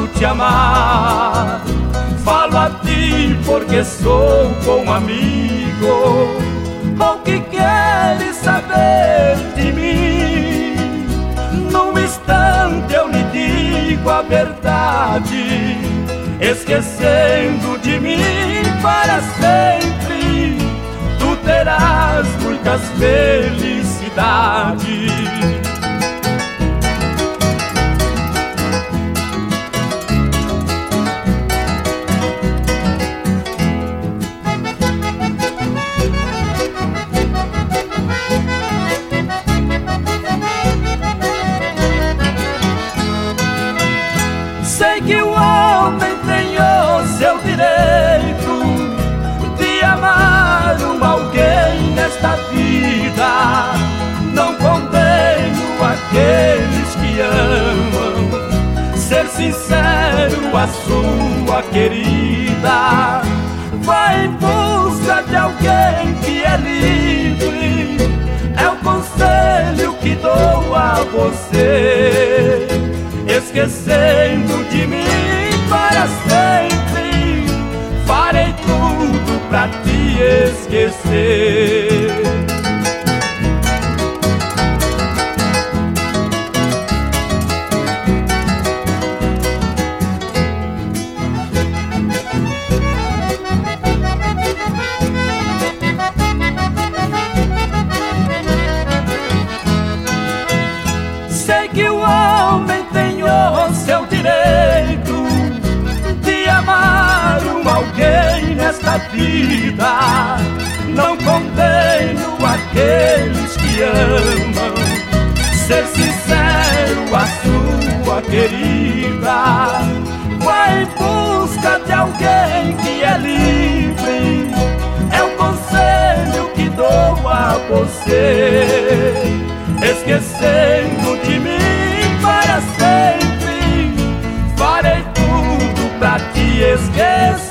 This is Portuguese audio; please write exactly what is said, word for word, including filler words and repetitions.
te amar. Falo a ti porque sou bom amigo. O que queres saber de mim? Num instante eu lhe digo a verdade, esquecendo de mim para sempre, tu terás muitas felicidades. Sei que o homem tem o seu direito de amar um alguém nesta vida. Não condeno aqueles que amam, ser sincero a sua querida. Vai em busca de alguém que é livre, é o conselho que dou a você. Esquecendo de mim para sempre, farei tudo pra te esquecer. Sei que o homem tem o seu direito de amar um alguém nesta vida. Não condeno aqueles que amam, ser sincero a sua querida. Vai em busca de alguém que é livre, é o conselho que dou a você. Esquecendo de mim para sempre, farei tudo pra te esquecer.